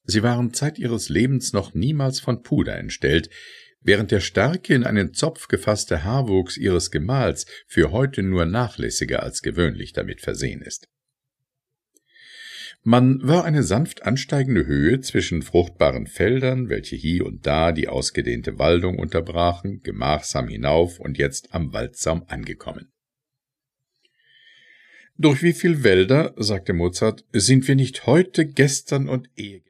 Sie waren zeit ihres Lebens noch niemals von Puder entstellt, während der starke, in einen Zopf gefasste Haarwuchs ihres Gemahls für heute nur nachlässiger als gewöhnlich damit versehen ist. Man war eine sanft ansteigende Höhe zwischen fruchtbaren Feldern, welche hie und da die ausgedehnte Waldung unterbrachen, gemachsam hinauf und jetzt am Waldsaum angekommen. »Durch wie viel Wälder, sagte Mozart, sind wir nicht heute, gestern und